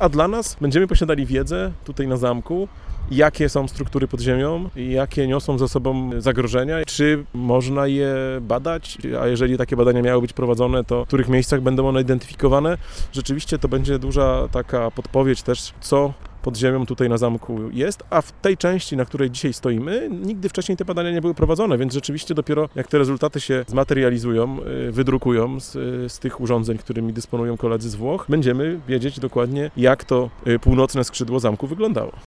a dla nas będziemy posiadali wiedzę tutaj na zamku, jakie są struktury pod ziemią, jakie niosą ze sobą zagrożenia, czy można je badać, a jeżeli takie badania miały być prowadzone, to w których miejscach będą one identyfikowane. Rzeczywiście to będzie duża taka podpowiedź też, co pod ziemią tutaj na zamku jest, a w tej części, na której dzisiaj stoimy, nigdy wcześniej te badania nie były prowadzone, więc rzeczywiście dopiero jak te rezultaty się zmaterializują, wydrukują z tych urządzeń, którymi dysponują koledzy z Włoch, będziemy wiedzieć dokładnie, jak to północne skrzydło zamku wyglądało.